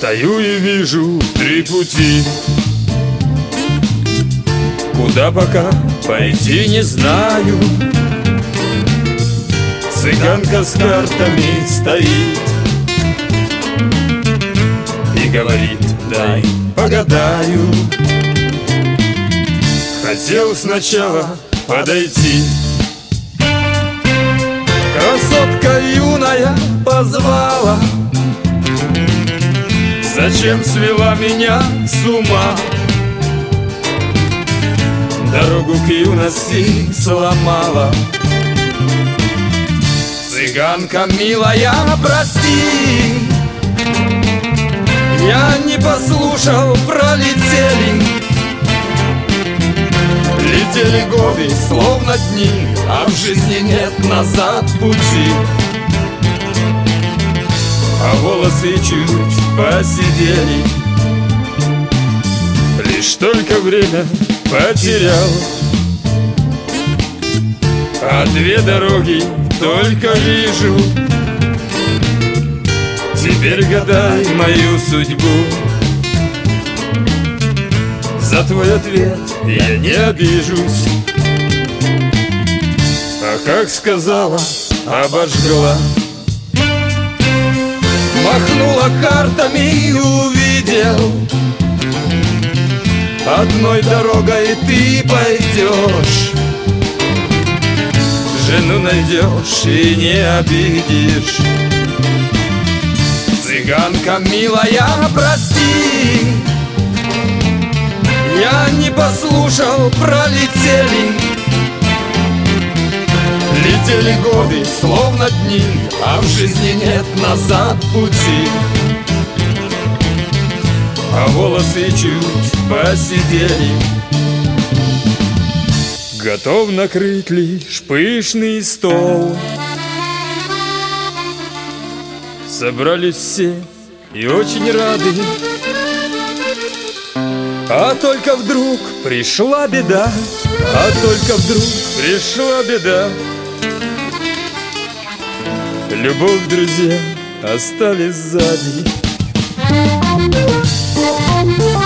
Стою и вижу три пути, куда пока пойти не знаю. Цыганка с картами стоит и говорит: дай погадаю. Хотел сначала подойти, красотка юная позвала: зачем свела меня с ума? Дорогу к юности сломала. Цыганка милая, прости, я не послушал, пролетели. Летели годы, словно дни, а в жизни нет назад пути. А волосы чуть поседели, лишь только время потерял. А две дороги только вижу. Теперь гадай мою судьбу. За твой ответ я не обижусь. А как сказала, обожгла. Махнула картами и увидел: одной дорогой ты пойдешь, жену найдешь и не обидишь. Цыганка милая, прости, я не послушал, пролетели. Летели годы, словно дни, а в жизни нет назад пути. А волосы чуть поседели. Готов накрыть лишь пышный стол. Собрались все и очень рады. А только вдруг пришла беда. А только вдруг пришла беда. Любовь, друзья, остались сзади.